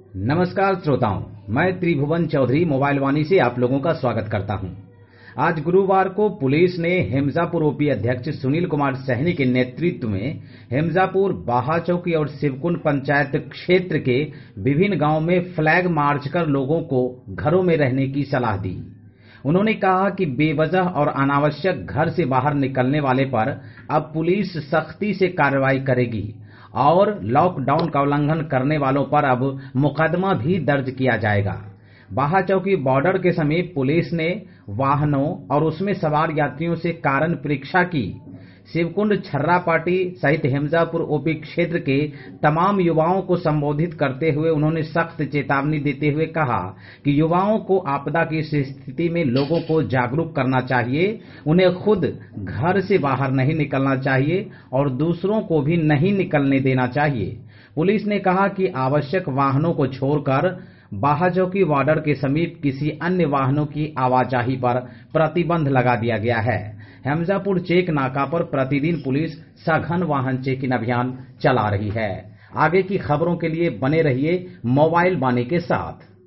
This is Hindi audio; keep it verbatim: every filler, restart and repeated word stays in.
नमस्कार श्रोताओं, मैं त्रिभुवन चौधरी मोबाइल वाणी से आप लोगों का स्वागत करता हूं। आज गुरुवार को पुलिस ने हेमजापुर ओपी अध्यक्ष सुनील कुमार सहनी के नेतृत्व में हेमजापुर, बाहाचौकी और शिवकुंड पंचायत क्षेत्र के विभिन्न गांवों में फ्लैग मार्च कर लोगों को घरों में रहने की सलाह दी। उन्होंने कहा कि बेवजह और अनावश्यक घर से बाहर निकलने वाले पर अब पुलिस सख्ती से कार्रवाई करेगी और लॉकडाउन का उल्लंघन करने वालों पर अब मुकदमा भी दर्ज किया जाएगा। बाहाचौकी बॉर्डर के समीप पुलिस ने वाहनों और उसमें सवार यात्रियों से कारण परीक्षा की। शिवकुंड, छर्रापाटी सहित हेमजापुर ओपी क्षेत्र के तमाम युवाओं को संबोधित करते हुए उन्होंने सख्त चेतावनी देते हुए कहा कि युवाओं को आपदा की इस स्थिति में लोगों को जागरूक करना चाहिए, उन्हें खुद घर से बाहर नहीं निकलना चाहिए और दूसरों को भी नहीं निकलने देना चाहिए। पुलिस ने कहा कि आवश्यक वाहनों को छोड़कर बाहाचौकी बॉर्डर के समीप किसी अन्य वाहनों की आवाजाही पर प्रतिबंध लगा दिया गया है। हेमजापुर चेक नाका पर प्रतिदिन पुलिस सघन वाहन चेकिंग अभियान चला रही है। आगे की खबरों के लिए बने रहिए मोबाइल वाणी के साथ।